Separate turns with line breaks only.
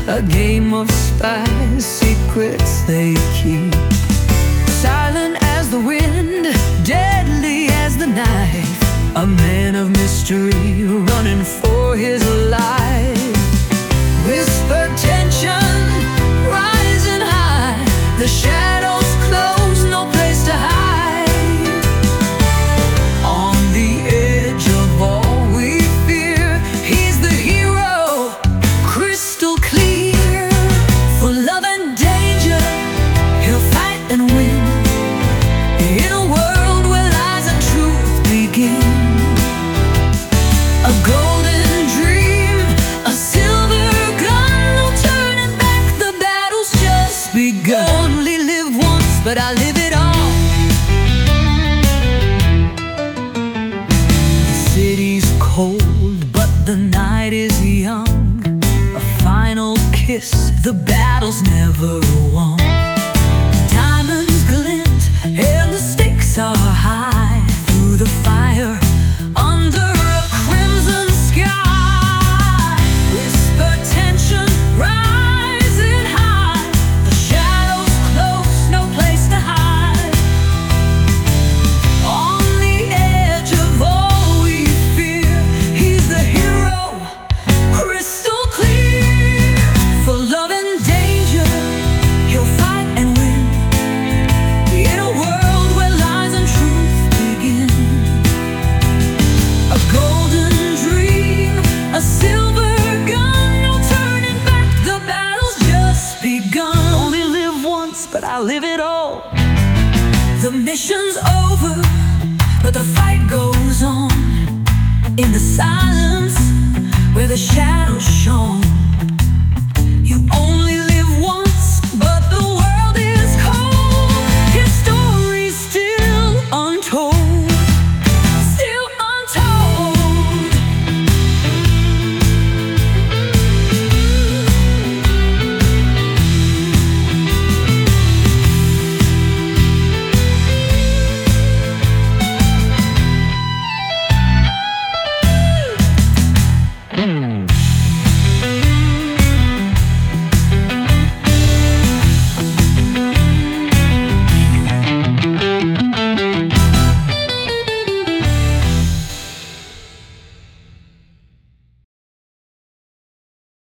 A game of spies, secrets they keep. Silent as the wind, deadly as the knife. A man of mystery, running for his life. Whisper tension, rising high. The shadows close, no place to hide. On the edge of all we fear, he's the hero, crystal clear. For love and danger, he'll fight and win. In a world where lies and truth begin. A golden dream, a silver gun, no turning back, the battle's just begun. Only live once, but I live it all. The city's cold, but the night is young. A final kiss, the battle's never won. Diamonds glint, and the stakes are high. Through the fire, under a crimson sky. Whisper tension, rising high. The shadows close, no place to hide. On the edge of all we fear, he's the hero, crystal clear. For love and danger, he'll fight and win. In a world where lies and truth begin. A golden dream, a silver gun, no turning back, the battle's just begun. Only live once, but I live it all. The mission's over, but the fight goes on. In the silence, where the shadows shone.